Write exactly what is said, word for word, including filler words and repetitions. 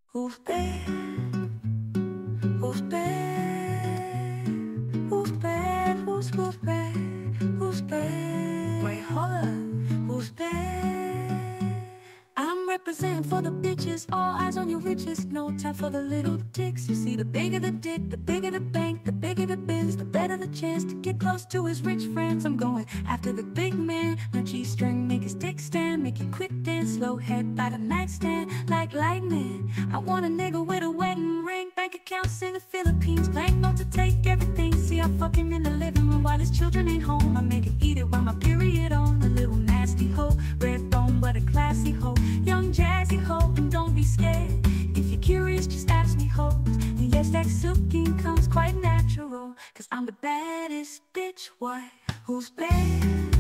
Who's bad? Who's bad? Who's bad? Who's who's bad? Who's bad? Wait, hold up. Who's bad? I'm representing for the bitches, all eyes on your riches. No time for the little dicks. You see, the bigger the dick, the bigger the bank, the bigger the biz, the better the chance to get close to his rich friends. I'm going after the big man. My G-string make his dick stand, make it quick dance, slow head by the nightstand like lightning. I want a nigga with a wedding ring, bank accounts in the Philippines, bank note to take everything. See, I fuck him in the living room while his children ain't home. I make him eat it while my period on. A little nasty hoe, red bone but a classy hoe, young jazzy hoe, and don't be scared. If you're curious, just ask me hoes. And yes, that silking comes quite natural, cause I'm the baddest bitch. What? Who's bad?